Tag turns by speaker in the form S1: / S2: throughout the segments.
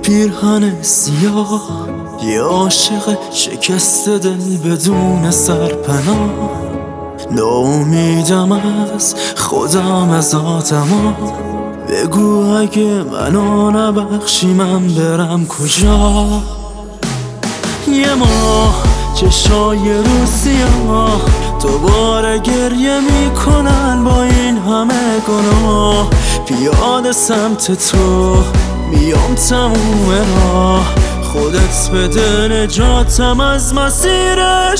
S1: پیرهن سیاه یه عاشق شکست دل بدون سرپناه. ناامیدم از خودم از آدما، بگو اگه منو نبخشی من برم کجا. یه ماه چشای رو سیاه دوباره گریه میکنن با این همه گناه. پیاده سمت تو میام تموم راه، خودت بده نجاتم از مسیر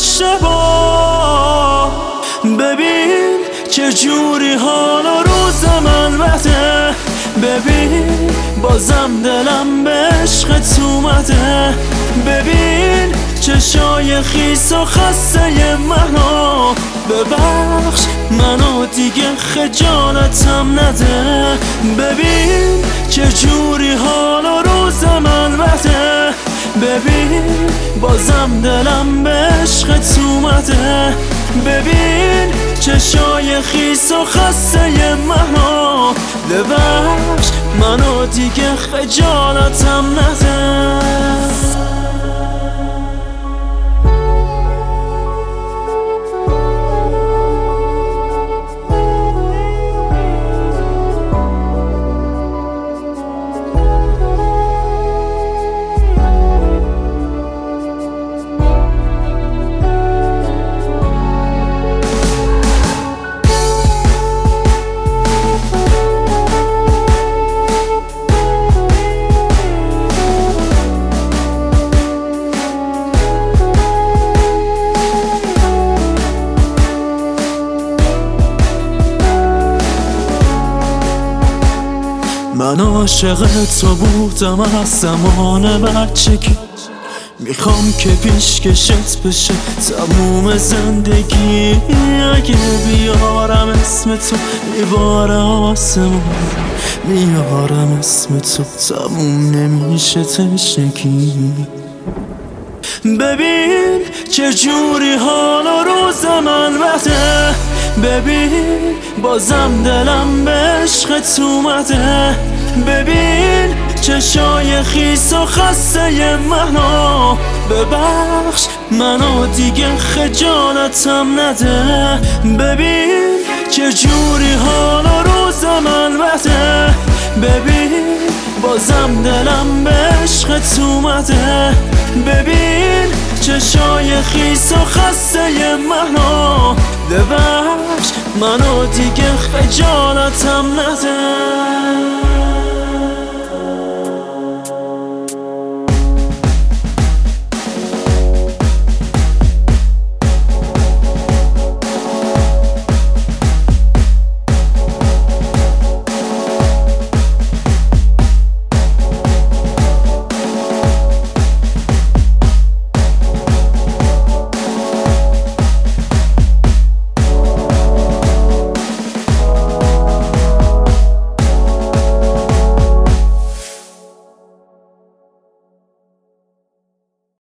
S1: اشتباه. ببین چه جوری حال و روز من بده، ببین بازم دلم به عشقت اومده. ببین چشای خیس و خسته منو، ببخش منو دیگه خجالتم نده. ببین چه جوری حال و روز من بده، ببین بازم دلم به عشقت اومده. ببین چشای خیس و خسته منو، ببخش منو دیگه خجالتم نده. من عاشق تو بودم از زمان بچگی، میخوام که پیشکشت بشه تموم زندگی. اگه بیارم اسم تو میباره آسمون، میارم اسم تو تموم نمیشه تشنگی. ببین چه جوری حال و روز من بده، ببین بازم دلم به عشقت اومده. ببین چشای خیس و خسته منو، ببخش منو دیگه خجالتم نده. ببین چه جوری حال و روز من بده، ببین بازم دلم به عشقت اومده. ببین چشای خیس و خسته منو، ببخش منو دیگه خجالتم نده.